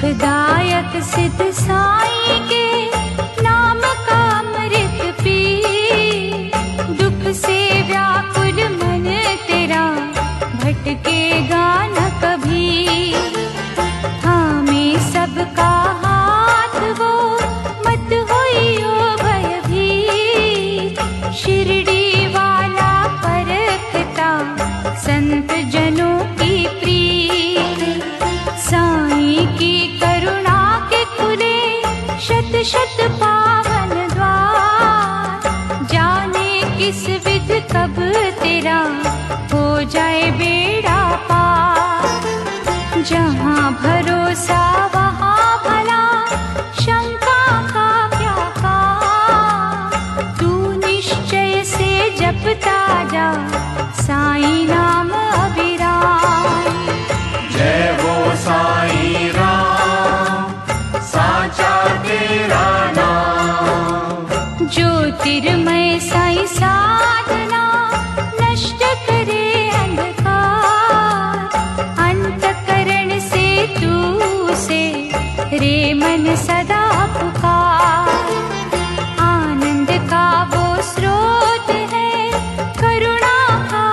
सुखदायक सिद्ध साईं के नाम का अमृत पी, दुख से व्याकुल मन तेरा भटकेगा न कभी। थामे सबका हाथ वो मत होइयो भयभीत, शिरडी वाला परखता संत जनों की प्रीत। साईं की करुणा के खुले शत शत पावन द्वार, जाने किस विध कब तेरा हो जाए बेड़ा पार। जहाँ भरोसा वहाँ भला, शंका का क्या काम, तू निश्चय से जपता जा साईं नाम अभिराम। जय हो साईं राम, साचा तेरा नाम। ज्योतिर्मय साईं साधना नष्ट करे अंधकार, अंतकरण से तू से रे मन सदा पुकार। आनंद का वो स्रोत है, करुणा का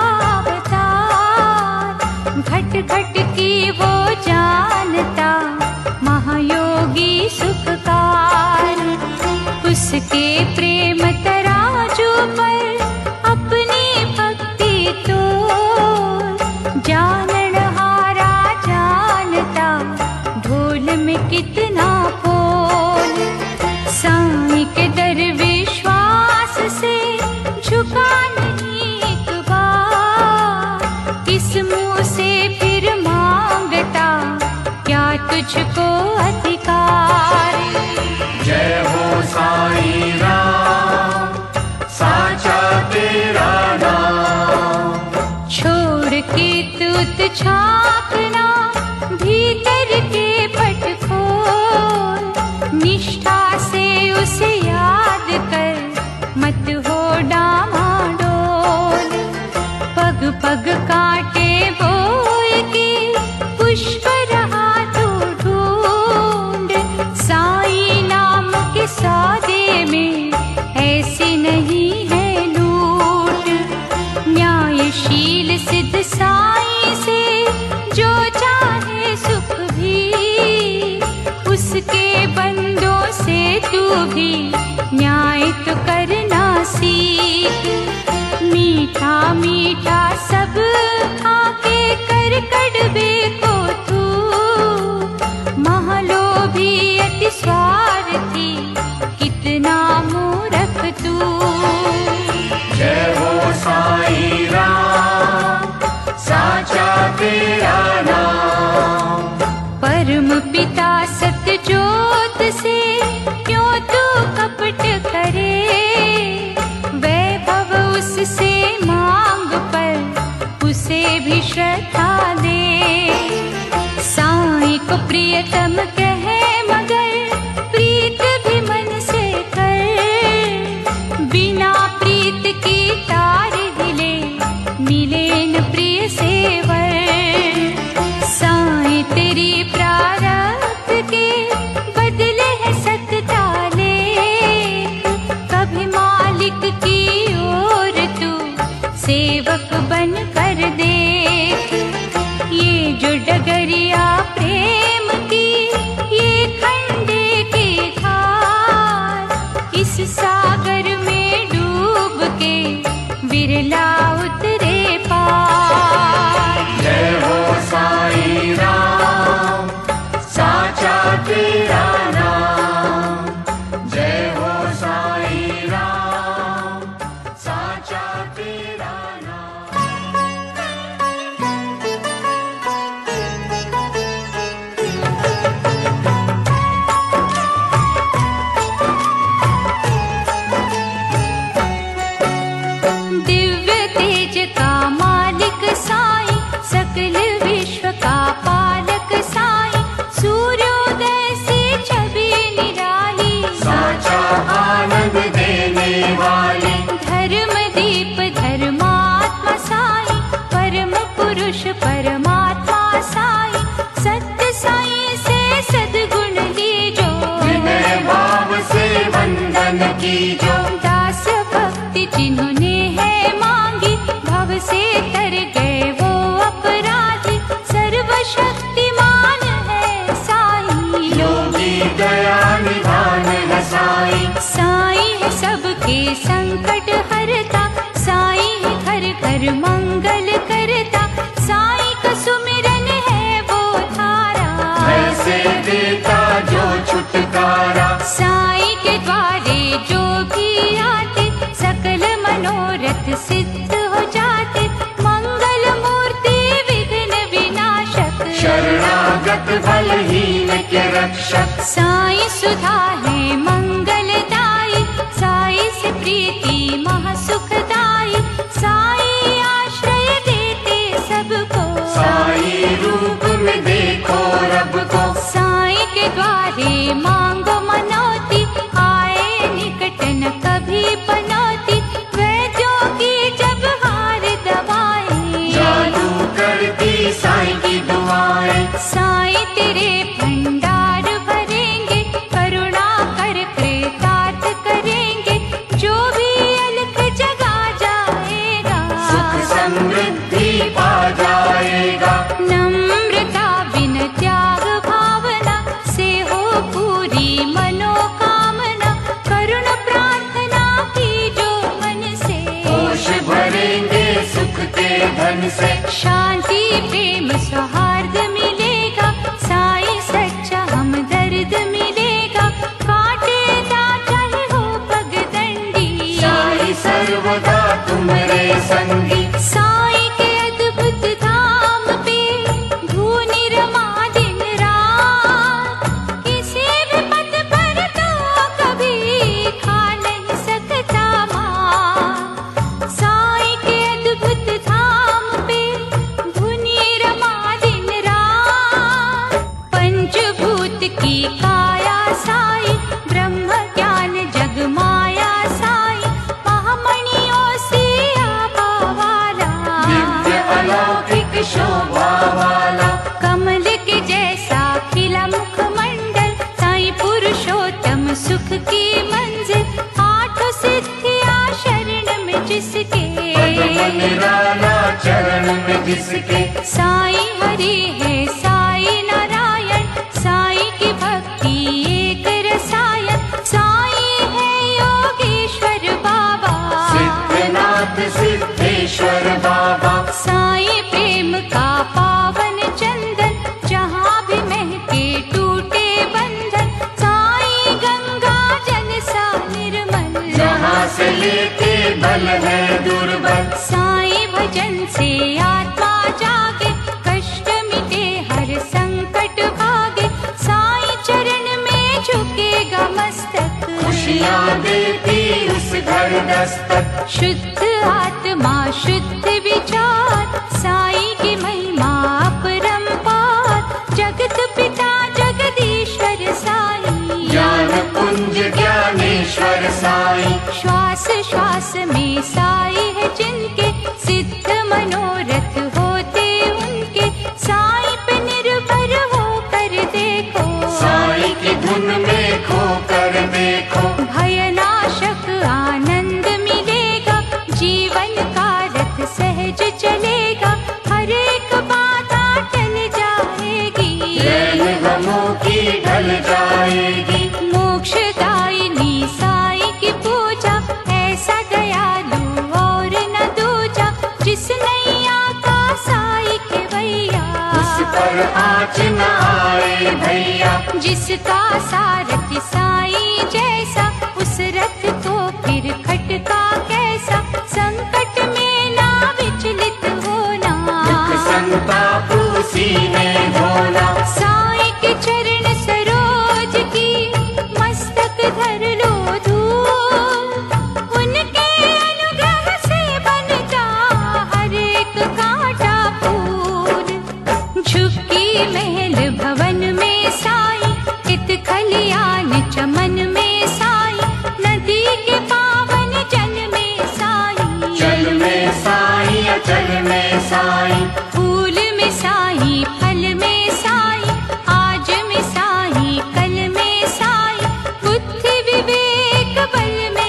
अवतार, घट घट की वो जानता महायोगी सुखकार। उसके प्रेम तराजू पर अपनी भक्ति तो, जानन हारा जानता ढोल में कितना पोल। साईं के दर विश्वास से झुका नहीं एक बार, इस मुंह से फिर मांगता क्या तुझको अधिकार। जय हो साईं राम, साचा तेरा नाम। छोड़ के तूत छापना भीतर के पट खोल, निष्ठा से उसे याद कर मत हो डामाडोल। पग पग काटे बोए के पुष्प रहा तू ढूंढ, साईं नाम के सौदे में ऐसी नहीं है लूट। न्यायशील सिद्ध साईं से जो चाहे सुख भी, उसके बंदों से तू भी न्याय तो करना सीख। मीठा मीठा सब आके कर कड़वे को तू, महालोभी अति स्वार्थी कितना मूर्ख तू। जय हो साईं राम, साचा तेरा नाम। परम पिता सत्य ज्योत से क्यों तू कपट करे, वैभव उससे मांग पर उसे भी श्रद्धा दे। साईं को प्रियतम कहे मगर प्रीत भी मन से कर, बिना प्रीत की तार हिले मिले न प्रिय सेवर। साईं तेरी प्रारब्ध के बदले है सत ताले, कभी मालिक की ओर तू सेवक बन कर देख। ये जो डगरिया प्रेम की, ये खंडे की धार, इस सागर में डूब के बिरला उतरे पार। जय हो साईं राम, साचा तेरा की जो दास भक्ति जिन्होंने है मांगी, भव से तर गए वो अपराधी। सर्वशक्तिमान है साईं, योगी दया निधान है साईं। साईं है सबके संकट हरता, साईं है घर घर मंगल करता। साईं का सुमिरन है वो धारा, ऐसे देता जो छुटकारा। साईं के द्वारे जो भी आते, सकल मनोरथ सिद्ध हो जाते। मंगल मूर्ति विघ्न विनाशक, शरणागत बलहीन के रक्षक। साईं सुधा है मंगलदाई, साईं से प्रीति महासुखदाई। साईं आश्रय देते सबको, साईं रूप में देखो रब को। साईं के द्वारे मांगो मनौती, आए निकट न कभी पनौती। वैद्यों की जब हार दवाएं, जादू करती साईं की दुआएं। साईं तेरे भंडार भरेंगे, करुणा कर कृतार्थ करेंगे। जो भी अलख जगा जाएगा, सुख समृद्धि पा जाएगा। नम्रता बिन त्याग भावना से हो पूरी मनोकामना। करुण प्रार्थना की जो मन से, कोश भरेंगे सुख के धन से। शांति प्रेम सौहार्द मिलेगा, साईं सच्चा हमदर्द मिलेगा। काटेदा चाहे हो पगडंडी, साईं सर्वदा तुम्हारे संगी। साईं के अद्भुत धाम पे धूनी रमा दिन रात। किसी भी पद पर तो कभी खा नहीं सकता मार। साईं के अद्भुत धाम पे धूनी रमा दिन रात। पंचभूत की काया साईं, ब्रह्म ज्ञान जग माया साईं। महामणियों से आभा वाला, दिव्य अलौकिक शोभा वाला। कमल के जैसा खिला मुखमंडल। साईं पुरुषोत्तम सुख की मंजिल, आठों सिद्धियां शरण में जिसके, पद्म निराला चरण में जिसके। साईं हरि है साईं नारायण, साईं की भक्ति एक रसायन। साईं है योगेश्वर बाबा, सिद्धनाथ सिद्धेश्वर बाबा। साईं प्रेम का पावन चंदन, जहाँ भी महके टूटे बंधन। साईं गंगा जल सा निर्मल, जहाँ से लेके बल है दुर्बल। साईं भजन से आत्मा जागे, कष्ट मिटे हर संकट भागे। साईं चरण में झुकेगा मस्तक, खुशियाँ देती उस घर दस्तक। शुद्ध आत्मा शुद्ध विचार, साईं की महिमा अपरंपार। जगत पिता जगदीश्वर साईं, ज्ञान पुंज ज्ञानेश्वर साईं। श्वास श्वास में साईं है जिनके, सिद्ध मनोरथ होते उनके। साईं पे निर्भर होकर देखो, साईं की धुन में खो कर देखो। भयनाशक आनंद मिलेगा, जीवन का रथ सहज चलेगा। हर एक बाधा टल जाएगी, रैन गमों की ढल जाएगी। मोक्षदायिनी साईं की पूजा, ऐसा दयालु और न दूजा। जिस नैया का साईं के भैया, उस पर आँच न आए भैया। जिसका सारथी साईं जैसा, उस रथ को फिर खटका कैसा। संकट में ना विचलित होना, दुख संताप उसी ने ढोना। साईं के चरण सरोज की मस्तक धर लो धूल। उनके अनुग्रह से बनता हर एक कांटा फूल। झुकी महल भवन में साईं, इत खलियान चमन में साईं। नदी के पावन जल में साईं, जल में साईं अचल में साईं। फूल में साईं फल में साईं, आज में साईं कल में साईं। बुद्धि विवेक बल में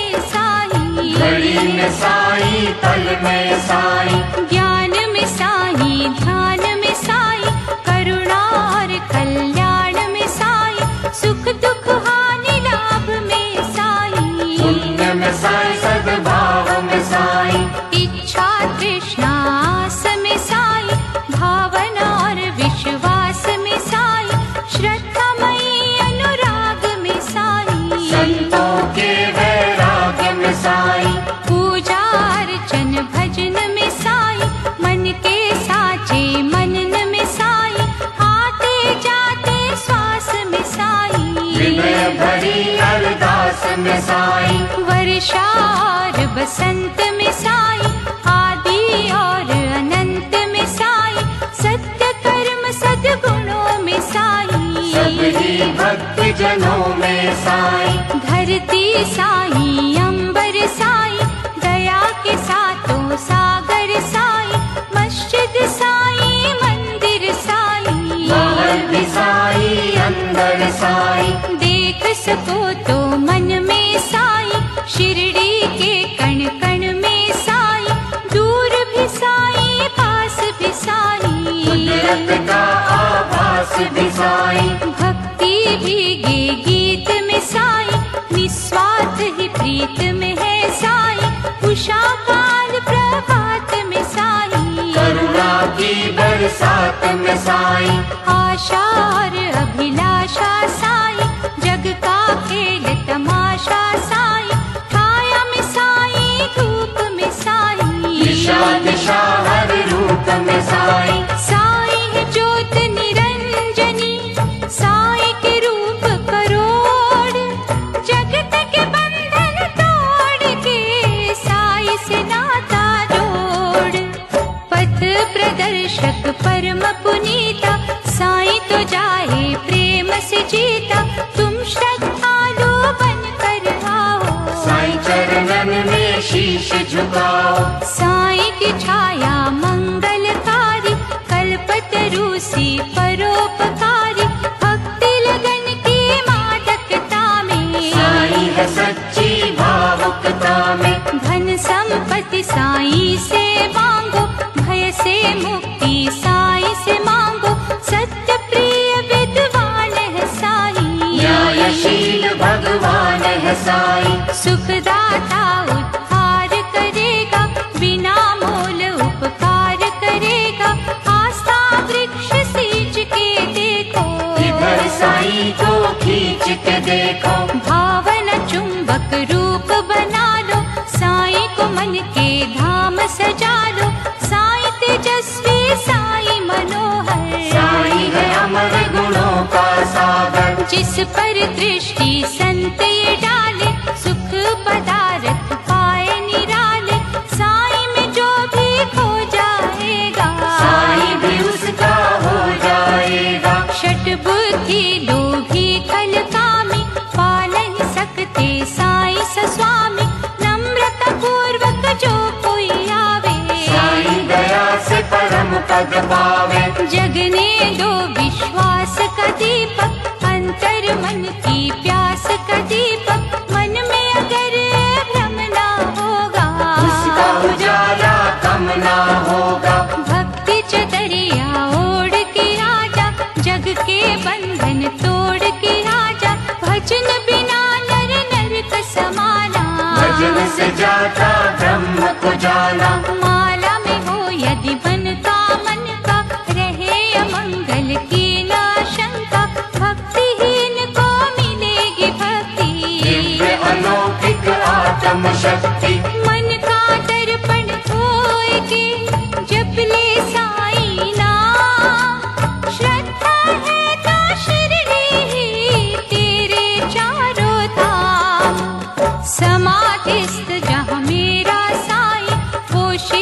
में साईं, ज्ञान में साईं, ध्यान में साईं, करुणा और कल्याण में साईं, सुख दुख हानि लाभ में साईं, पुण्य में साईं, सद्भाव में साईं, इच्छा तृष्णा आस में साईं, भावना और विश्वास में साईं, श्रद्धामयी अनुराग में साईं, संतों के वैराग्य में साईं, पूजा अर्चन भजन में साईं, मन के साचे मनन में साईं, आते जाते श्वास में साईं, हृदय भरी अरदास में साईं, वर्षा और बसंत में साईं, आदि और अनंत में साईं, सत्य कर्म सद्गुणों में साईं, सभी भक्ति जनों में साईं, धरती साईं, अंबर साईं, दया के सातों सागर साईं, मस्जिद साईं, मंदिर साईं, बाहर भी साईं, अंदर साईं, देख सको तो मन में साईं, शिरडी के कण कण में साईं, दूर भी साईं, पास भी साईं, कुदरत का आभास भी साईं, भक्ति भीगे गीत में साईं, निस्वार्थ ही प्रीत में है साईं, उषा काल प्रभात में साईं, करुणा की बरसात में साईं, आशा और अभिलाषा साईं, जग का खेल तमाशा साईं, छाया में साईं, धूप में साईं, दिशा दिशा हर रूप में साईं, साईं है ज्योत निरंजनी, साईं के रूप करोड़, जगत के बंधन तोड़ के साईं से नाता जोड़, पथ प्रदर्शक परम पुनीता, साईं तो जाए प्रेम से जीता, तुम श्रद्धालु बन कर आओ, साईं चरणन में शीश झुकाओ, साईं की छाया मंगलकारी, कल्पतरु सी परोपकारी, भक्ति लगन की मादकता में, साईं है सच्ची भावुकता में, धन संपत्ति साईं से मांगो, भय से मुक्ति साईं से मांगो, सत्य प्रिय विद्वान है साईं, न्यायशील भगवान है साईं, सुखदाता उद्धार करेगा, बिना मोल उपकार करेगा, आस्था वृक्ष सींच के देखो, इधर साईं को खींच के देखो, भावना चुंबक रूप बना लो, साईं को मन के धाम सजा लो, साईं तेजस्वी साईं मनोहर, साईं है अमर गुणों का सागर, जिस पर दृष्टि संत ये डाले, सुख पदार्थ पाए निराले, साईं में जो भी खो जाएगा, साईं भी उसका हो जाएगा, षट बुद्धि लोभी खल कामी, पा नहीं सकते साईं सस्वामी, नम्रता पूर्वक जो कोई आवे, साईं दया से परम पद पावे, जगने दो विश्वास का दीपक, अंतर मन की प्यास का दीपक, मन में अगर भ्रम ना होगा, उसका उजाला कम ना होगा, भक्ति चदरिया ओढ़ के आजा, जग के बंधन तोड़ के आजा, भजन बिना नर नरक समाना, भजन से जाता ब्रह्म को जाना, माला में हो यदि मन का रहे अमंगल की नाशंका, भक्तिहीन को मिलेगी भक्ति, दिव्य अलौकिक आत्म शक्ति, मन का दर्पण धोए के जप ले साईं नाम, श्रद्धा है तो शिरडी ही तेरे चारों धाम, समाधिस्थ जहाँ मेरा साईं, वो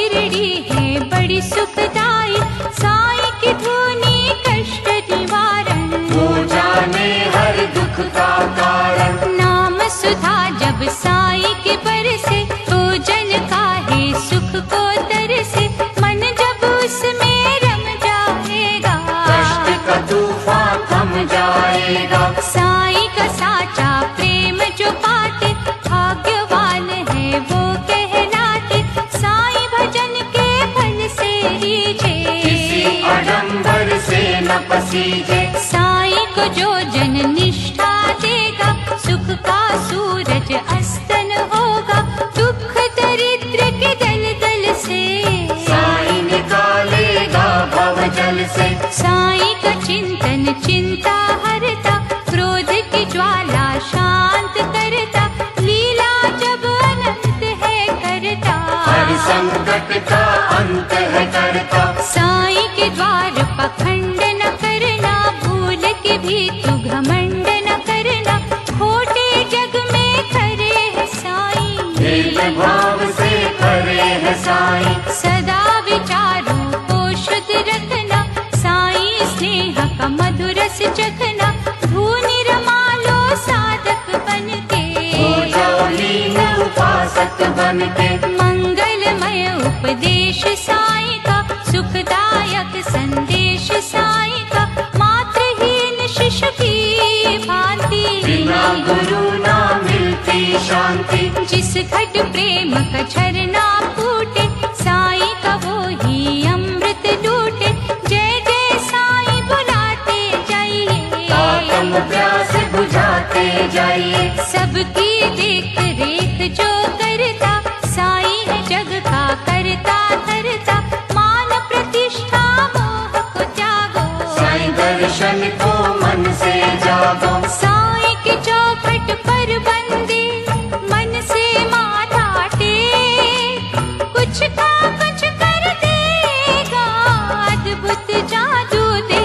सीजे। साईं को जो जन निष्ठा देगा, सुख का सूरज अस्तन होगा। दुख दरिद्र के दल दल से साईं निकालेगा भव जल से। साईं का चिंतन चिंता हरता, क्रोध की ज्वाला शांत करता। लीला जब अनंत है करता, हर संकट का अंत है करता। साईं के द्वार पखंड न करना, भूल के भी तू घमंड न करना। खोटे जग में खरे है साईं, भेद भाव से परे है साईं। सदा विचारों को शुद्ध रखना, साईं स्नेह का मधुर रस चखना। धूनि रमा लो साधक बन के, हो जाओ लीन उपासक बन के। मंगलमय उपदेश साईं का, सुखदायक संदेश साईं का। मात्रहीन शिशु की भांति, बिना गुरु ना मिलती शांति। जिस घट प्रेम का झरना फूटे, साईं का वो ही अमृत लूटे। जय जय साईं बुलाते जाइए, आत्म प्यास बुझाते जाइए। सबकी देख रेख जो करता, साईं है जग का करता धरता। मान प्रतिष्ठा मोह को त्यागो, साईं दर्शन को मन से जागो। साईं के चौखट पर बंदे, मन से माथा टेक। कुछ का कुछ कर देगा, अद्भुत जादू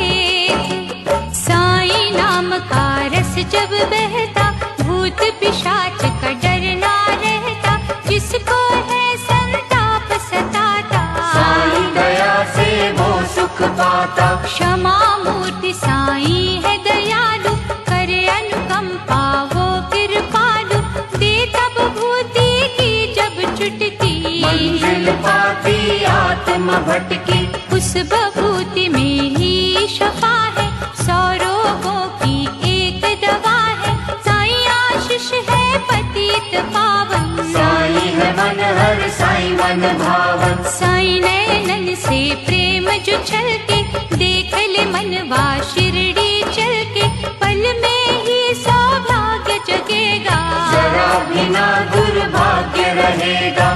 देख। साईं नाम का रस जब बहता, भूत पिशाच का डर ना रहता। जिसको है संताप सताता, साईं दया से वो सुख पाता। क्षमा मूर्ति साईं है दयालु, करे अनुकंपा वो कृपालु। दे तब भूति की जब चुटकी, मंजिल पाती आत्म भटकी। उस बभूति में ही शफा है, 100 रोगों की एक दवा है। साईं आशीष है पतित पावन, साईं है मन हर साईं मन भावन। साईं नैनन से प्रेम जो छलके, देख ले मनवा शिरडी चल के। पल में ही सौभाग्य जगेगा, जरा बिना दुर्भाग्य रहेगा।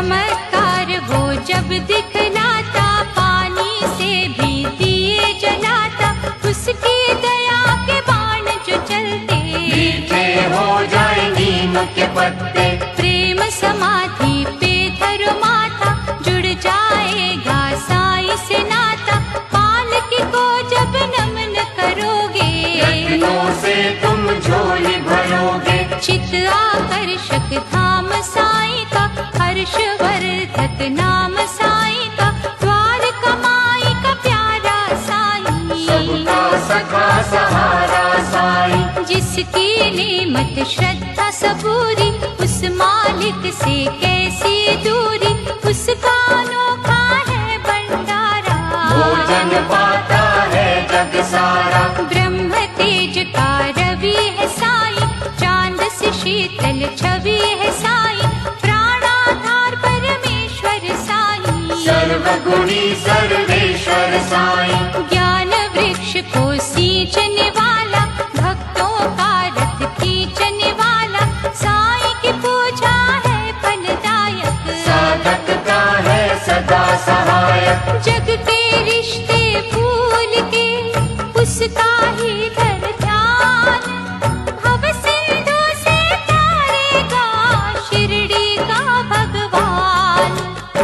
चमत्कार वो जब दिखलाता, पानी से भी दिए जलाता। उसकी दया के बाण जो चलते, मीठे हो जाए नीम के पत्ते। प्रेम समाधि पे धरो माथा, जुड़ जाएगा साईं से नाता। पालकी को जब नमन करोगे, रत्नों से तुम झोली भरोगे। चित आकर्षक धाम साईं का, हर्षवर्धक नाम साईं का। द्वार कमाई का प्यारा साईं, सबका सखा सहारा साईं। जिसकी नेमत श्रद्धा सबूरी, उस मालिक से कैसी दूरी। उसका अनोखा है भंडारा, भोजन पाता है जग सारा। ब्रह्म तेज का रवि है साईं, चांद से शीतल छवि है साईं। प्राणाधार परमेश्वर साईं, सर्वगुणी सर्वेश्वर साईं। ज्ञान वृक्ष को सींचने वाला, भक्तों का रथ खींचने वाला। साईं की पूजा है फलदायक, साधक का है सदा सहायक। जग के रिश्ते भूल के, उसका ही धर ध्यान। भव सिंधु से तारेगा, शिरडी का भगवान।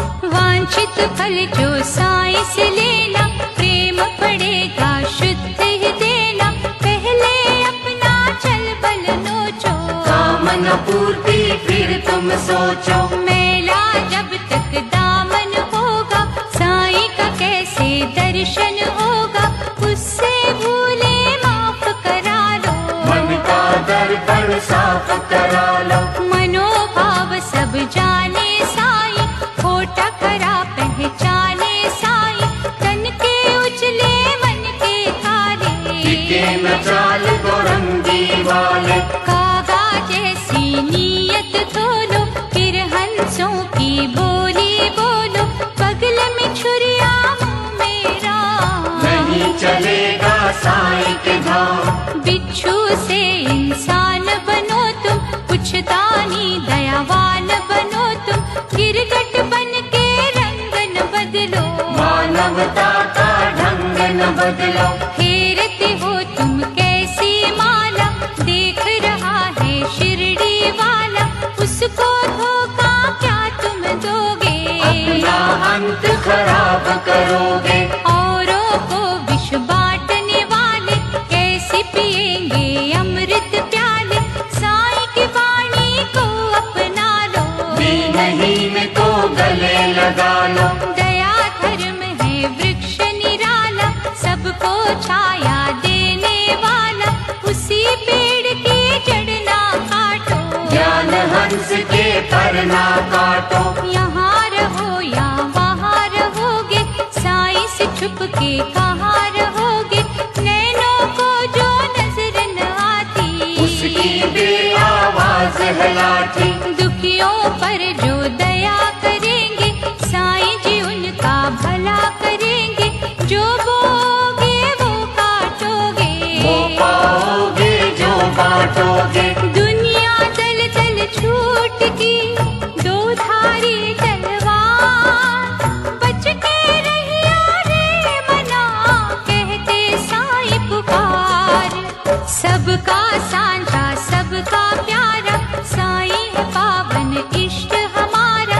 वांछित फल जो साईं से लेना, प्रेम पड़ेगा शुद्ध ही देना। पहले अपना चल बल नोचो, कामना पूर्ति फिर तुम सोचो। मेला जब तक दामन होगा, साईं का कैसे दर्शन होगा। उससे भूले माफ करा लो, मन का दर्पण साफ करा लो। मनोभाव सब जाने साईं, खोटा खरा पहचाने साईं। तन के उजले मन के काले, टिके न चाल गोरंगी वाले। कागा जैसी नीयत धोलो, फिर हंसों की बोली बोलो। बगल में छुरिया मुँह मेरा, नहीं चलेगा साईं के धाम। बिच्छू से इंसान बनो तुम, कुछ दानी दयावान बनो तुम, गिरगट बन के रंग न बदलो, मानवता का ढंग न बदलो। फेरते हो तुम कैसी माला, देख रहा है शिरडी वाला, उसको धोखा क्या तुम दोगे, अपना अंत खराब करोगे। औरों को विष बांटने वाले कैसे पिएंगे अमृत प्याले, साईं की वाणी को अपना लो, दीनहीन को गले लगा लो। दया धर्म है वृक्ष निराला, सबको छाया देने वाला, उसी पेड़ की जड़ ना काटो, ज्ञान हंस के पर ना काटो। यहाँ रहो या वहाँ रहोगे, साईं से छुप के कहाँ रहोगे, नैनों को जो नजर न आती, उसकी बेआवाज है लाठी। दुखियों पर जो दया करेंगे, साईं जी उनका भला करेंगे, जो बोगे वो काटोगे, वो पाओगे जो बांटोगे। दुनिया दल दल छूट की दो धारी तलवार, बच के रहिया रे मना, कहते साईं पुकार, सबका सांझा सबका प्यारा, साईं है पावन इष्ट हमारा,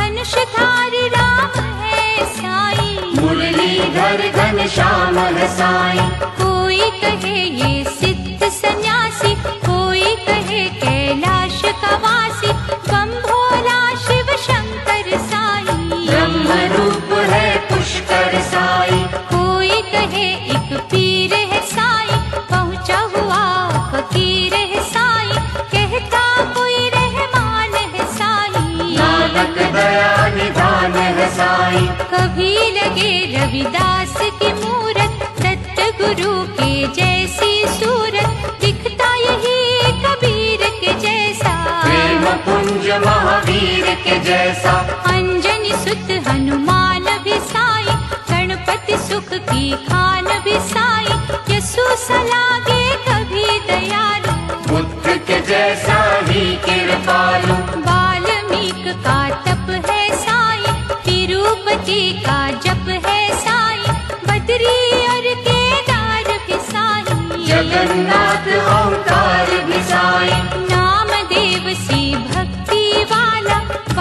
धनुषधार राम है साईं, मुरलीधर घनश्याम है साईं। कोई कहे ये सिद्ध सन्यासी, कोई कहे कैलाश का वासी, बम भोला शिव शंकर साईं, ब्रह्म रूप है पुष्कर साईं। कोई कहे एक पीर है साईं, पहुँचा हुआ फकीर है साईं, कहता कोई रहमान है साईं, नानक दया निधान है साईं। कभी लगे रविदास की मूरत, दत्त गुरु के जैसी सूरत, दिखता यही कबीर के जैसा, प्रेम पुंज महावीर के जैसा। अंजनी सुत हनुमान भी साईं, गणपति सुख की खान भी साईं, यसु सलागे कभी दयालु, बुद्ध के जैसा ही कृपालु। वाल्मीक का तप है साईं, तिरुपति का जप है साईं, बद्री और केदार भी साईं, जगन्नाथ ओंकार भी साईं। नामदेव सी भक्ति वाला,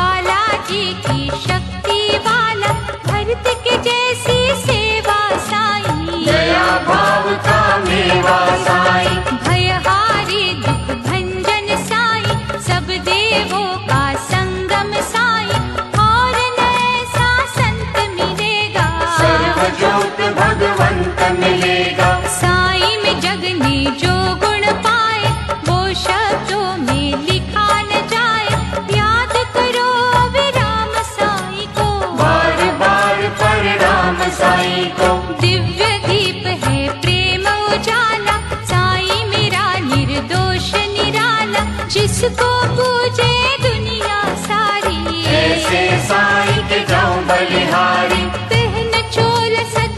बालाजी की शक्ति वाला, भरत के जैसी सेवा साईं, दया भाव का मेवा साईं। भयहारी दुख भंजन साईं, सब देवों का संगम साईं, और न ऐसा संत मिलेगा, सर्वज्योत भगवंत मिलेगा। साईं में जग ने जो गुण पाए, वो शब्दों में लिखा न जाए, याद करो विराम साईं को, बार बार प्रणाम साईं को। दिव्य दीप है प्रेम उजाला, साईं मेरा निर्दोष निराला, जिसको पूजे दुनिया सारी, ऐसे साईं के जाऊं बलिहारी। पहन चोल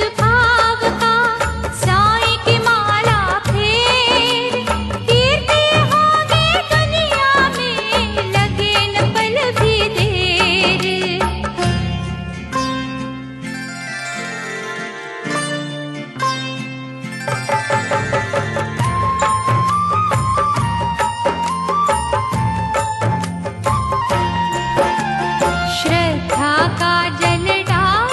सद्भाव का, साईं की माला फेर, कीर्ति होगी दुनिया में, लगे न पल भी देर। श्रद्धा का जल डाल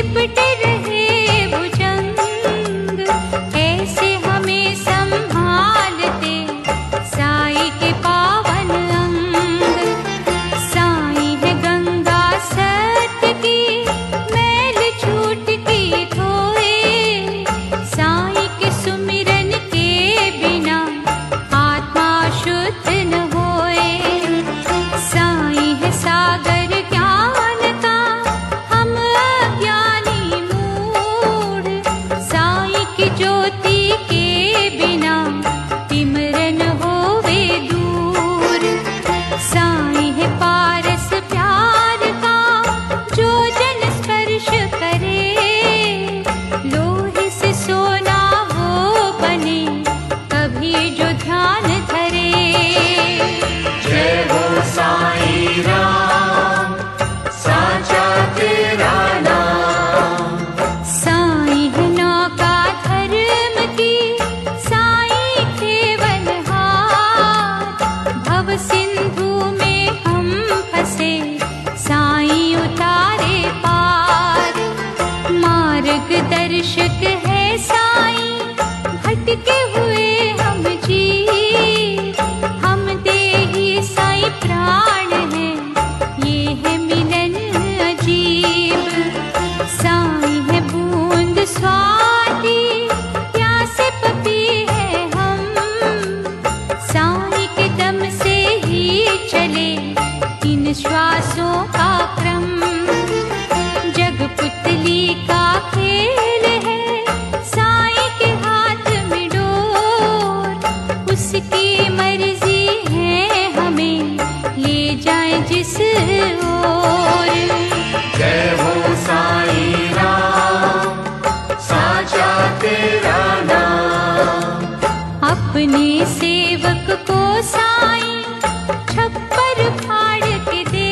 लिपटे रहे भुजंग, ऐसे हमें संभालते साई के पावन अंग। साई है गंगा सत्य की, मैल छूट की धोए, साई के सुमिरन के बिना आत्मा शुद्ध न होए। साई है सागर ज्ञान का, हम अज्ञानी मूढ़, साई की ज्योति के बिना तिमरन होवे दूर। साई है पारस प्यार का, जो जन स्पर्श करे, लोहे से सोना वो बने, कभी जो ध्यान धरे। जय हो साईं राम, साचा तेरा नाम। साई है नौका धर्म की, साई केवल हाथ, भव सिंधु में हम फंसे, साई उतारे पार। मार्गदर्शक है साई, भटके हुए हम जी, हम देही साई प्राण हैं, ये है मिलन अजीब। साई है बूंद स्वाति, प्यासे पपी है हम, साई के दम से ही चले इन श्वासों का क्रम। जग पुतली का खेल है, साई के हाथ में डोर, उसकी मर्जी है हमें ले जाए जिस ओर। जय हो साईं राम, साचा तेरा नाम। अपने सेवक को साई छप्पर फाड़ के दे,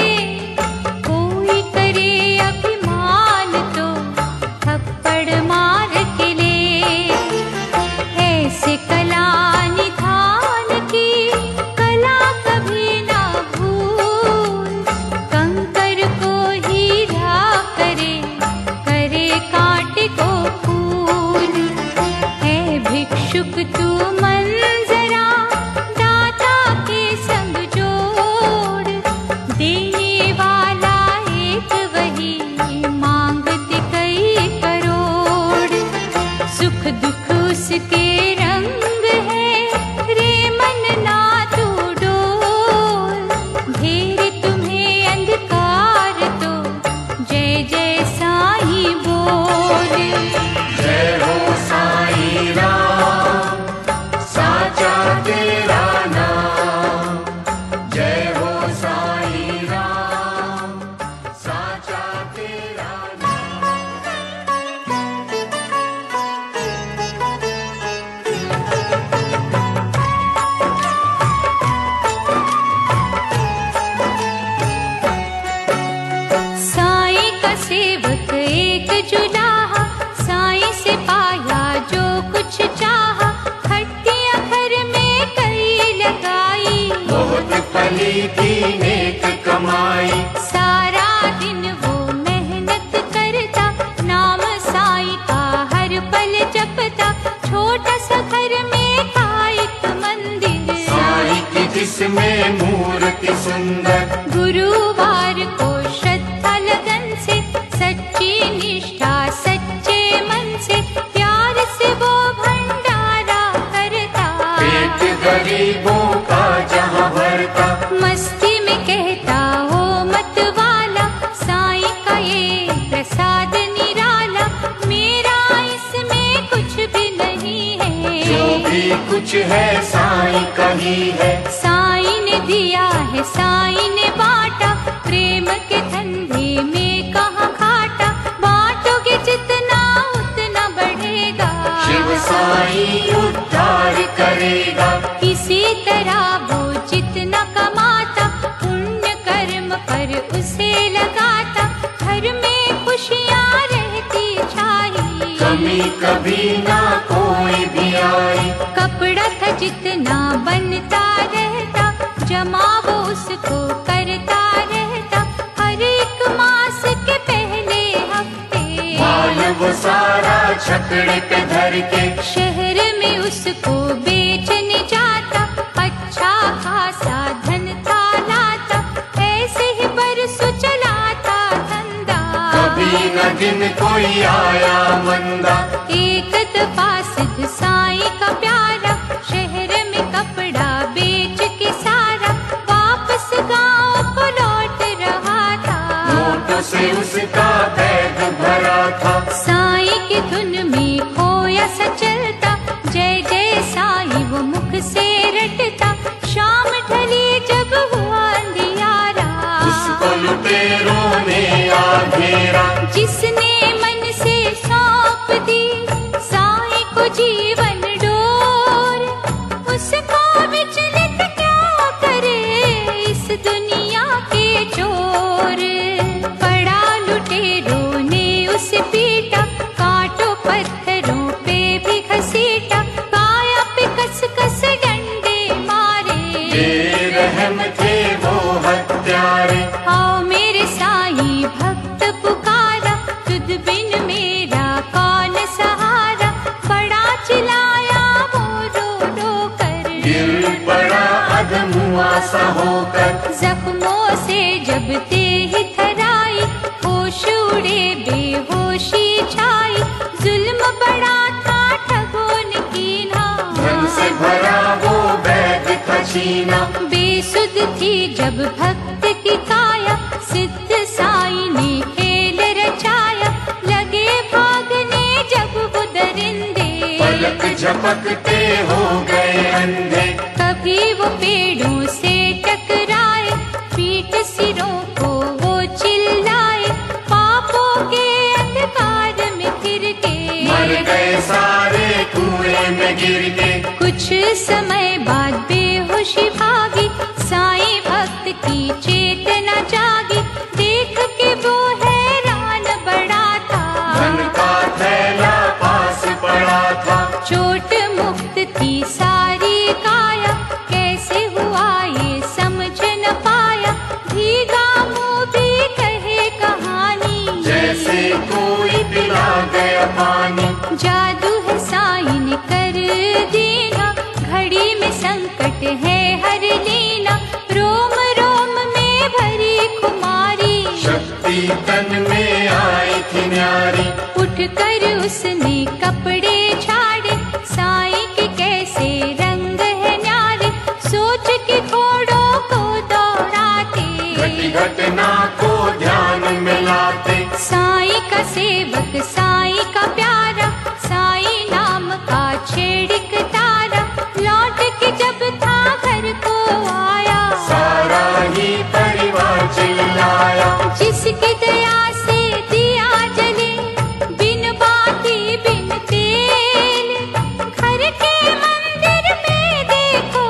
कोई करे अभिमान तो थप्पड़ मार के ले। ऐसे कला निधान की, कला कभी ना भूल, कंकर को हीरा करे, करे कांटे को फूल। है भिक्षुक तू मन जरा, दाता के संग जोड़, देने वाला एक वही, मांगते कई करोड़। सुख दुख उसके रंग है, रे मन ना तू डोल, घेरे तुम्हें अंधकार तो जय जय साई बोल। जय हो साईं राम, साचा तेरा नाम। जय हो साईं राम, साचा तेरा नाम। साई का सेवक एक जुलाहा, साई से पाया जो कुछ चाहा, खट्टियां घर में कई लगाई, बहुत फली थी नेक कमाई। सारा दिन वो मेहनत करता, नाम साई का हर पल जपता, छोटा सा घर में था एक मंदिर, साई की जिसमें मूर्ति सुंदर। गुरुवार को श्रद्धा लगन से, सच्ची निष्ठा सच्चे मन से, प्यार से वो भंडारा करता, पेट गरीबों का जहाँ भरता। मस्ती में कहता हो मत वाला, साई का ये प्रसाद निराला, मेरा इसमें कुछ भी नहीं है, जो भी कुछ है साई का ही है। साई ने दिया है साई ने बांटा, प्रेम के धंधे में कहाँ घाटा, बांटोगे जितना उतना बढ़ेगा, शिव साई उद्धार करेगा। इसी तरह वो जितना कमाता, पुण्य कर्म पर उसे लगाता, घर में खुशियाँ रहती छाई, कमी कभी ना कोई भी आई। कपड़ा था जितना बनता रहता, जमा वो उसको करता रहता, हर एक मास के पहले हफ्ते, वो सारा छकड़े पे धर के शहर में उसको बेचने जाता, अच्छा खासा धन था लाता, ऐसे ही बरसों चलाता धंधा। कभी न दिन कोई आया मंदा। एक दफा सिद्ध साईं का प्यारा शहर में कपड़ा बेच के सारा वापस गांव को लौट रहा था। नोटों से उसका बैग भरा था। साईं की धुन में खोया सा चलता, जय जय साईं वो मुख से रटता। शाम ढली जब हुआ अंधियारा, उसको लुटेरों ने घेरा। जिसने मन से सौंप दी साईं को जीवन डोर, उसको विचलित क्या करे इस दुनिया के चोर। पड़ा लुटेरों ने उसे पीटा, कांटों पत्थरों पे भी घसीटा, काया पे कस कस डंडे मारे। बेरहम थे वो हत्यारे। आओ मेरे साईं भक्त पुकारा, तुझ बिन मेरा कौन सहारा। बड़ा चिल्लाया वो रो रो कर, गिर पड़ा अधमुआ सा होकर। जख्मों से जब देह थराई, होश उड़े बेहोशी छाई। जुल्म बड़ा था ठगों ने कीना, धन से भरा वो बैग था छीना। बेसुध थी जब भक्त की काया, सिद्ध साईं ने खेल रचाया। लगे भागने जब वो दरिंदे, पलक झपकते हो गए अंधे। कभी वो पेड़ों से टकराए, पीठ सिरों को वो चिल्लाए। पापों के अंधकार में फिर के मर गए सारे कुएं में गिर के। कुछ समय बाद बेहोशी भागी, साईं भक्त की चेतना जागी। देख के वो हैरान बड़ा था, धन का थैला पास पड़ा था। चोट मुक्त थी सारी काया, कैसे हुआ ये समझ न पाया। भीगा मुंह भी कहे कहानी, जैसे कोई पिला गया पानी। जादू है साईं ने कर देना, घड़ी में संकट है हर लेना। रोम रोम में भरी खुमारी, शक्ति तन में आई थी न्यारी। उठकर उसने कपड़े झाड़े, साईं के कैसे रंग है न्यारे। सोच के घोड़ों को दौड़ाते, घटी घटना को ध्यान में लाते। साईं का सेवक साईं का प्यारा, साईं नाम का छेड़िक तारा। लौट के जब था घर को आया, सारा ही परिवार चिल्लाया। जिसकी दया से दिया जले, बिन बाती बिन तेल। घर के मंदिर में देखो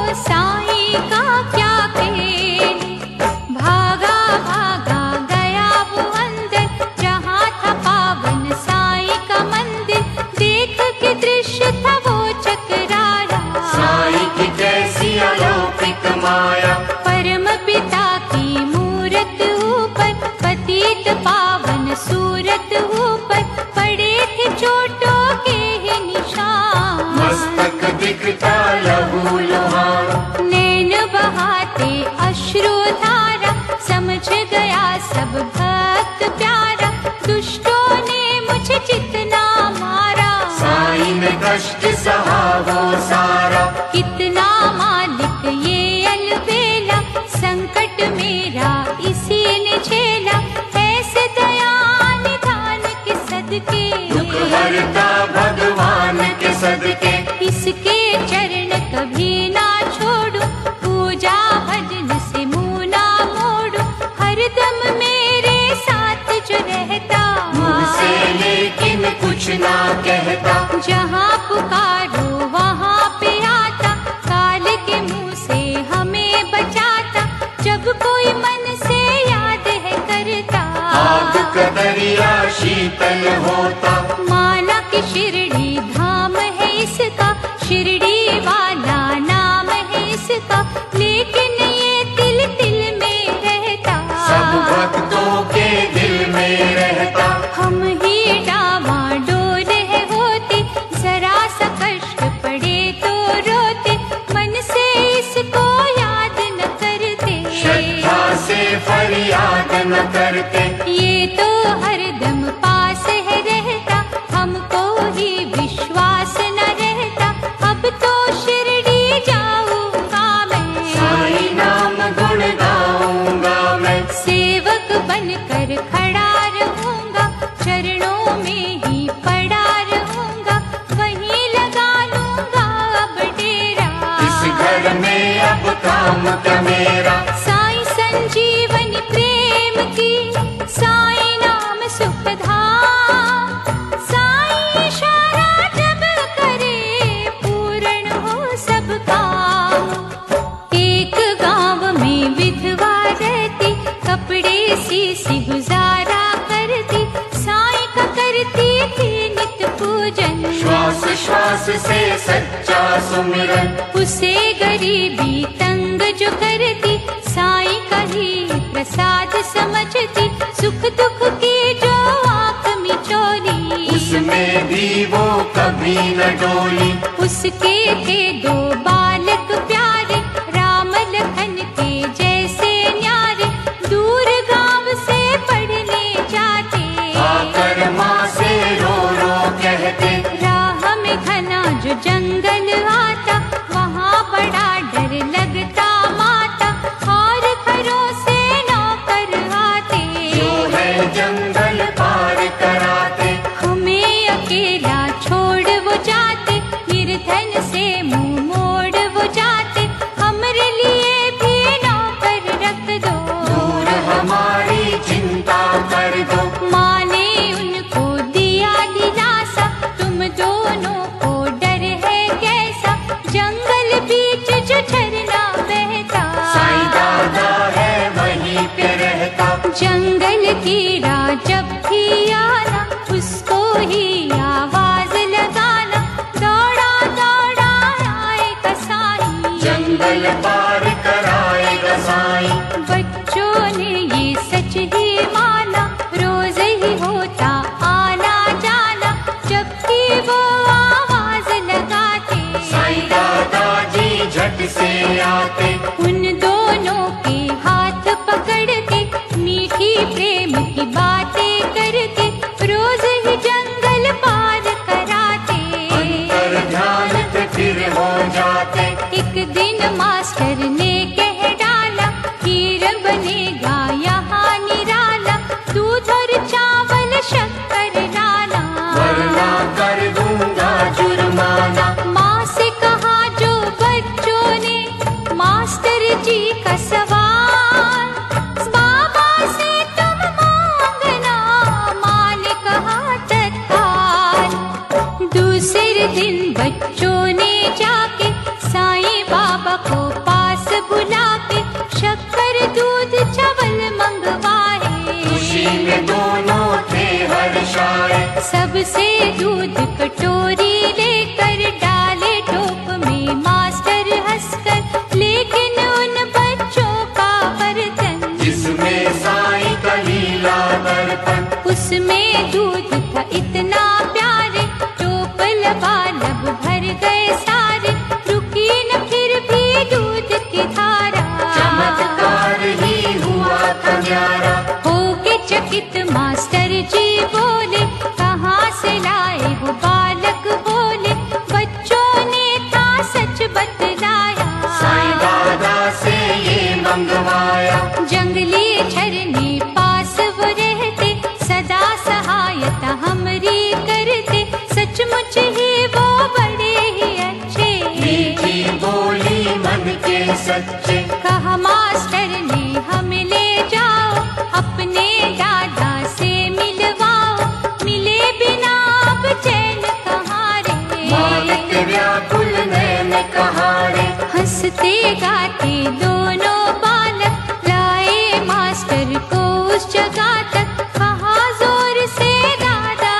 साईं का क्या खेल। भागा भागा गया वो अंदर, जहाँ था पावन साईं का मंदिर। देख के दृश्य था वो चकराया, साईं की कैसी अलौकिक माया। परम पिता की मूरत ऊपर, पतित पावन सूरत ऊपर। पड़े थे चोटों के ही निशान, मस्तक दिखता लहू लुहान। नैन बहाते अश्रु धारा, समझ गया सब भक्त प्यारा। दुष्टों ने मुझे जितना मारा, साईं ने कष्ट सहा वो सारा। कितना मालिक ये अलबेला, संकट मेरा इसी ने झेला। ऐसे दया निधान के सदके, दुख हरता भगवान के सदके। इसके चरण कभी ना छोड़ू, पूजा भजन से मुँह ना मोड़ू। हरदम मेरे साथ जो रहता, मुँह से लेकिन कुछ ना कहता। जहाँ पुकारो वहाँ पे आता, काल के मुँह से हमें बचाता। जब कोई मन से याद है करता, आग का दरिया शीतल होता। माना कि शिरडी धाम है इसका, शिरडी वाला नाम है इसका। लेकिन ये तिल तिल में रहता, सब भक्तों के दिल में रहता। हम ही डाब रहूंगा, चरणों में ही पड़ा रहूंगा, वहीं लगा लूंगा अब डेरा। इस घर में अब काम क्या मेरा। साईं संजीवनी प्रेम की, साईं नाम सुखधाम, साईं इशारा जब करे पूर्ण हो सब काम। एक गांव में विधवा रहती, कपड़े सी गुजारा करती, साईं का करती थी नित पूजन। श्वास श्वास से सच्चा सुमिरन, उसे गरीबी तंग जो करती, साईं का ही प्रसाद समझती, सुख दुख की जो आंख मिचोली, उसमें भी वो कभी न डोली। उसके थे दो बालक प्यारे, राम लखन के जैसे न्यारे, दूर गांव से पढ़ने जाते, आकर माँ से रो रो कहते, राह में घना जो जंगल आता, वहाँ बड़ा डर लगता माता, और घरों से नौकर आते, जो है जंगल पार कराते। हमें अकेला छोड़ वो जाते, निर्धन से मुंह मोड़ वो जाते, हमरे लिए भी नौकर रख दो, दूर हमारी चिंता कर दो। माँ ने उनको दिया दिलासा, तुम दोनों को डर है कैसा, जंगल बीच जो झरना बहता, साईं दादा है वहीं पे रहता। जंगल कीड़ा जब भी आना, उसको ही आवाज लगाना, दौड़ा दौड़ा आएगा साईं, जंगल पार कराएगा साईं। बच्चों ने ये सच ही माना, रोज ही होता आना जाना, जब भी वो आवाज लगाते, साईं दादाजी झट से आते। उन दोनों के हाथ पकड़ के, मीठी प्रेम की बातें करके, रोज ही जंगल पार कराते, अंतर ध्यान पे फिर हो जाते। एक दिन मास्टर ने कह डाला, खीर बनेगा यहाँ निराला, दूध और चावल शक्कर लाना, वरना कर दूंगा जुर्माना। माँ से कहा जो बच्चों ने, मास्टर जी का सवाल, बाबा से तुम मांगना, माँ ने कहा तत्काल। दूसरे दिन बच्चों ने जाके, साईं बाबा को पास बुला के, शक्कर दूध चावल मंगवाए, खुशी में दोनों थे हर्षाए। सबसे दूध कटोरी लेकर डाले टोप में मास्टर हंसकर, लेकिन उन बच्चों का बर्तन, जिसमें साईं का लीला दर्पण, उसमें दूध था इतना प्यारे, टोप लबालब भर गए सारे, रुकी न फिर भी दूध की धारा, चमत्कार ही हुआ था न्यारा। हो के चकित मास्टर जी बोले, कहाँ से लाए हो बालक बोले, बच्चों ने था सच बतलाया, साईं दादा से ये मंगवाया। जंगली झरने पास वो रहते, सदा सहायता हमरी करते, सचमुच ही वो बड़े ही अच्छे, मीठी बोली मन के सच्चे। कहा मास्टर ने हमें ले जाओ, अपने दादा से मिलवाओ, मिले बिना अब चैन कहाँ रे, मालिक व्याकुल नैन कहारे। हंसते गाते दोनों बालक, लाए मास्टर को उस जगह तक, कहा जोर से दादा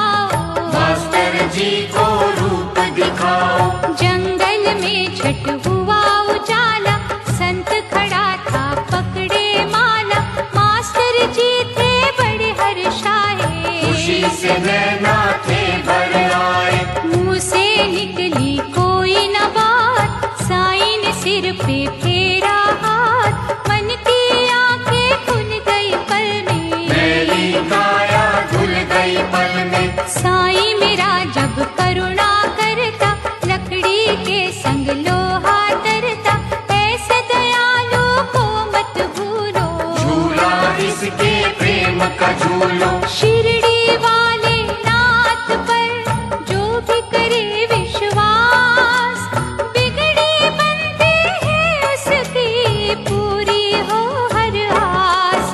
आओ, मास्टर जी को रूप दिखाओ। जंगल में छट हुआ उजाला, संत खड़ा था पकड़े माला, मास्टर जी थे बड़े हर्षाए, खुशी से नैना थे भर आए। मुंह से निकली कोई न बात, साईं ने सिर पे फेरा हाथ, मन की आंखें खुल गई पल में, मैली काया धुल गई पल में। साईं मेरा जब करुणा करता, लकड़ी के संग लोहा तरता, ऐसे दयालु को मत भूलो, झूला इसके प्रेम का झूला। वालों, शिरडी वाले नाथ पर जो भी करे विश्वास, बिगड़ी बनती है उसकी पूरी हो हर आस।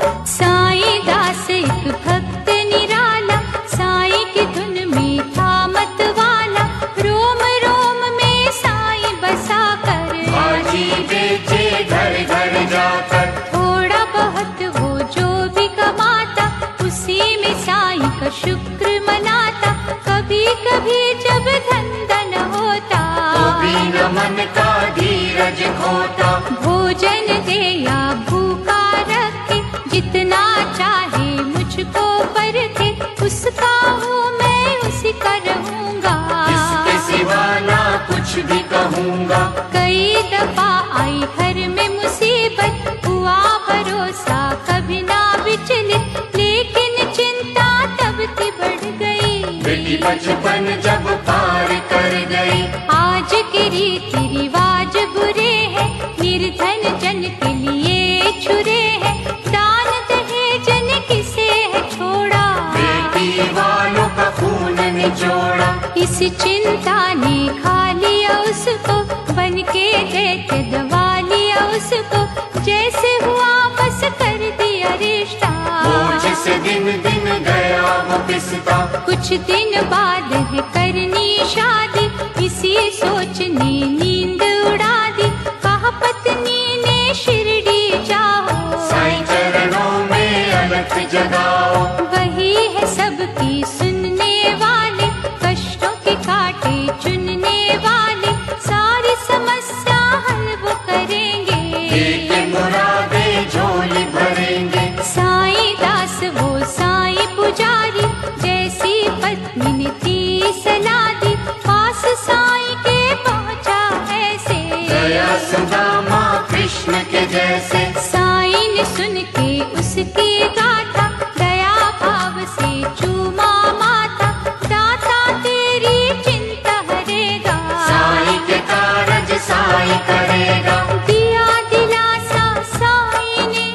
साईं दास एक भक्त निराला, साईं की धुन में था मत वाला, रोम रोम में साईं बसा कर बाजी बेचे घर घर जाकर, थोड़ा बहुत वो जो भी कमाता उसी में साईं का शुक्र मनाता। कभी कभी जब धंधा न होता तो भी न मन का धीरज खोता। भोजन दे या भूखा रखे, जितना चाहे मुझको परखे, उसका हूँ मैं उसी का रहूंगा, इसके सिवा ना कुछ भी कहूँगा। कई दफा आई घर में मुसीबत, हुआ भरोसा कभी ना विचलित, लेकिन चिंता तब थी बढ़ गई। बेटी बचपन जब पार कर गई, आज के रीति रिवाज बुरे हैं, निर्धन जन के लिए छुरे हैं, दान दहेज ने किसे है छोड़ा, बेटी वालों का खून निचोड़ा। इस चिंता ने खा लिया उसको, बन के दैत्य दबा लिया उसको, जैसे हुआ बस कर दिया रिश्ता। बोझ से दिन दिन गया वो पिसता, कुछ दिन बाद है करनी शादी, इसी सोच ने नींद उड़ा दी, कहा पत्नी ने शिरडी जाओ, साईं चरणों में अलख जगाओ। वही है सबकी सुनने वाले, कष्टों के कांटे चुनने वाले, सारी समस्या हल वो करेंगे, एक मुरादे झोली भरेंगे। साईं दास वो साईं पुजारी, जैसी पत्नी ने थी सलाह दी, पास साईं के पहुंचा ऐसे, गया सुदामा कृष्ण के जैसे। साईं ने सुन के उसकी गाथा, दया भाव से चूमा माथा, दाता तेरी चिंता हरेगा, साईं के कारज साईं करेगा। दिया दिलासा साईं ने,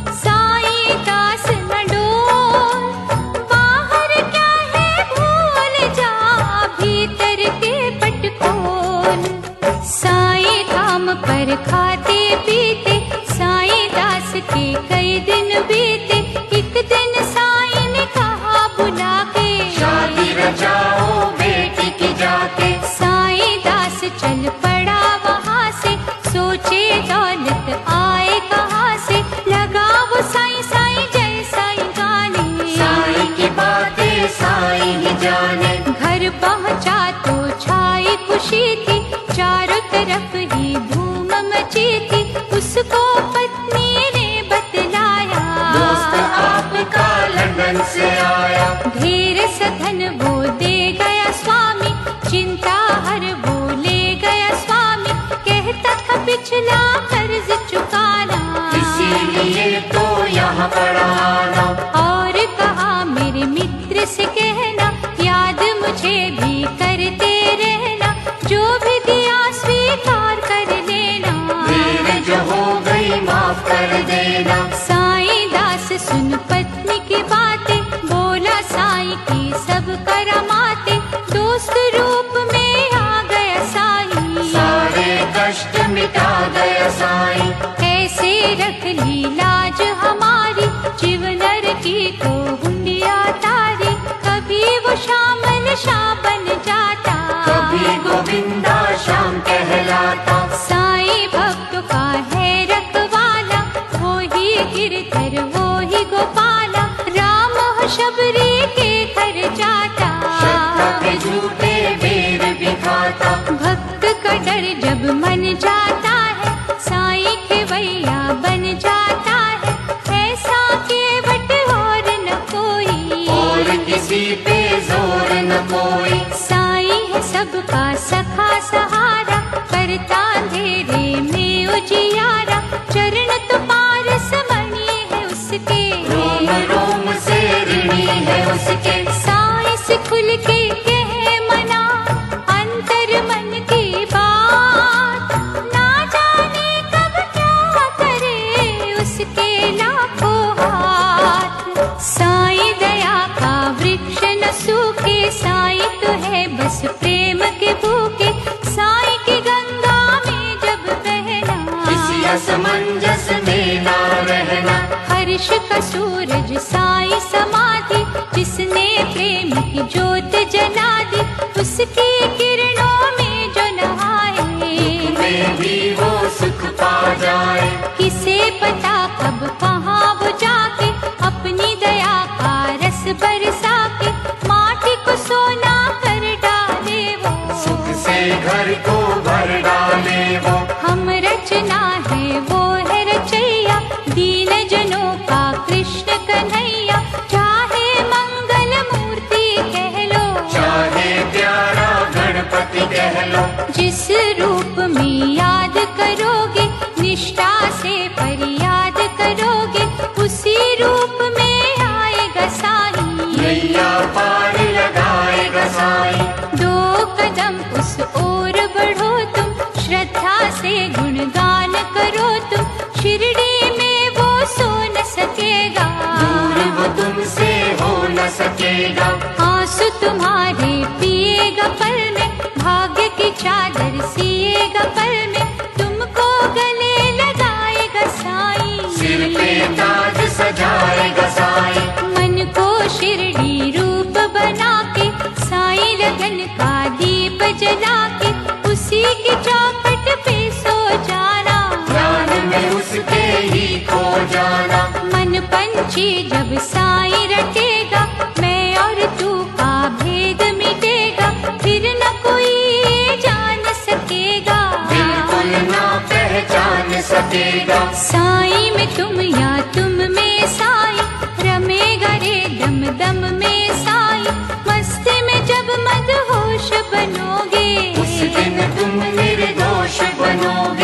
साईं दास न डोल, बाहर क्या है भूल जा, भीतर के पट खोल। साईं धाम पर खाते पीते, साईं दास के कई दिन बीते, एक दिन साईं ने कहा बुला के, शादी रचाओ बेटी की जाके। साईं दास चल पड़ा वहाँ से, सोचे दौलत आए कहाँ से, लगा वो साईं साईं जय साईं गाने, साईं की बातें साईं ही जाने। घर पहुँचा तो छाई खुशी थी, चारों तरफ ही धूम मची थी, उसको पत्नी ने बतलाया, दोस्त आपका लंदन से आया। ढेर सधन वो दे गया स्वामी, चिंता हर वो ले गया स्वामी, कहता था पिछला कर्ज चुकाना, इसीलिए तो यहाँ पढ़ाना। और कहा मेरे मित्र से कहना, याद मुझे भी करते रहना, जो भी दिया स्वीकार कर लेना, देर जो हो गई माफ कर देना। साईं दास सुन पत्नी की बातें, बोला साईं की सब करामाते, दोस्त रूप में आ गया साईं, सारे कष्ट मिटा गया साईं। ऐसे रख ली लाज हमारी, जीवनर की को हुंडिया तारी, कभी वो शामल शाह बन जाता, कभी गोविंदा श्याम कहलाता। साईं भक्त का है रखवाला, वो ही गिरधर वो ही गोपाला, राम हो शबरी के घर जाता, शक्का के झूठे बेर भी खाता। भक्त का डर जब मन जाता है, साईं खेवैया बन जाता है, ऐसा केवट और न कोई, और किसी पे जोर न कोई। साईं है सबका सखा सहारा, करता अंधेरे में उजियारा, चरण तो पारस मणि है उसके, रोम रोम से ऋणी है उसके। साईं से खुल के कहे मना, अंतर मन की बात, ना जाने कब क्या करे उसके लाखों हाथ, साईं का सूरज साई समाधि, जिसने प्रेम की ज्योत जला दी, उसकी किरणों में जो नहाए में भी वो सुख पा जाए। किसे पता कब कहाँ वो जाके अपनी दया का रस बरसा के माटी को सोना कर डाले वो, सुख से घर को भर डाले वो। हम रचना है वो है रचैया, दीन जनों का कृष्ण कन्हैया। चाहे मंगल मूर्ति कह लो, चाहे प्यारा गणपति कह लो, जिस रूप में याद करोगे निष्ठा से फरियाद करोगे, उसी रूप में आएगा साई, नैया पार लगाएगा साई। दो कदम उस ओर बढ़ो तुम, श्रद्धा से गुणगान करो तुम, शिरडी में वो सो न सकेगा, दूर वो तुमसे हो न सकेगा। आंसू तुम्हारे पिएगा पल में, भाग्य की चादर सिएगा पल में, तुमको गले लगाएगा साई, सिर पे ताज सजाएगा साई। मन को शिरडी रूप बना के, साई लगन का दीप जला के, उसी की चौखट पे सो जाना, ध्यान में उसके ही खो जाना। मन पंछी जब साई रटेगा, मैं और तू का भेद मिटेगा, फिर न कोई जान सकेगा, बिल्कुल ना पहचान सकेगा। साई में तुम या तुम में साई, रमेगा रे दम दम में साई, मस्ती में जब मदहोश बनोगे, उस दिन तुम निर्दोष बनोगे।